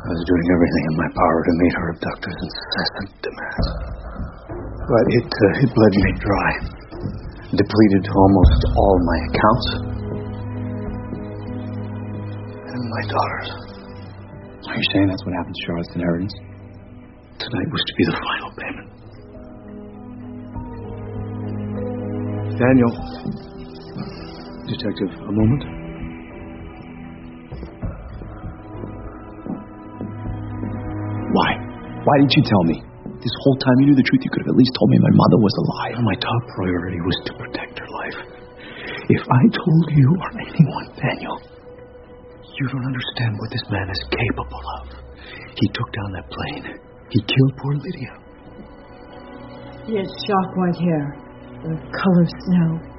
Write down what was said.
I was doing everything in my power to meet her abductor's incessant demands. But it bled me dry. Depleted almost all my accounts. And my daughters. Are you saying that's what happened to Charlotte's inheritance? Tonight was to be the final payment. Daniel. Detective, a moment. Why didn't you tell me? This whole time you knew the truth, you could have at least told me my mother was alive. My top priority was to protect her life. If I told you or anyone, Daniel, you don't understand what this man is capable of. He took down that plane. He killed poor Lydia. He has shock white hair, the color of snow.